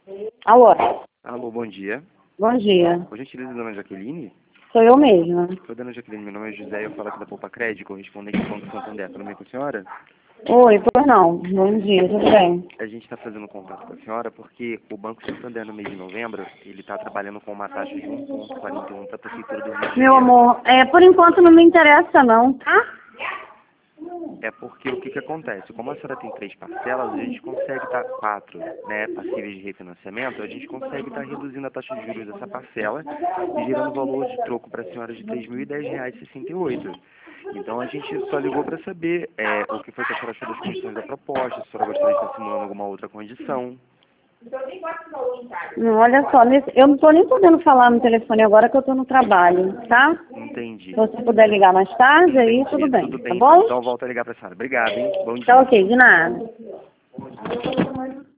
Alô, Alô, bom dia. bom dia. Por gentileza, dona Jaqueline? Sou eu mesma. Oi, dona Jaqueline, meu nome é José e eu falo aqui da Poupa Crédito, correspondente ao Banco Santander. Tudo bem com a senhora? Oi, pois não. Bom dia, tudo bem? A gente está fazendo contato com a senhora porque o Banco Santander, no mês de novembro, ele está trabalhando com uma taxa de 1,41 para a Prefeitura do Rio de Meu Janeiro. amor, por enquanto não me interessa não, tá? É porque o que acontece? Como a senhora tem 3 parcelas, a gente consegue estar 4, né, passíveis de refinanciamento, a gente consegue estar reduzindo a taxa de juros dessa parcela e gerando valor de troco para a senhora de R$ 3.010,68. Então a gente só ligou para saber o que foi que a senhora achou das condições da proposta, se a senhora gostaria de estar simulando alguma outra condição. Não, olha só, eu não tô nem podendo falar no telefone agora que eu tô no trabalho, tá? Entendi. Se você puder ligar mais tarde, aí Entendi. tudo bem, Tudo tá bem, então. bom? Então eu volto a ligar para a senhora. Obrigado, hein? Bom Tá dia. ok, de nada.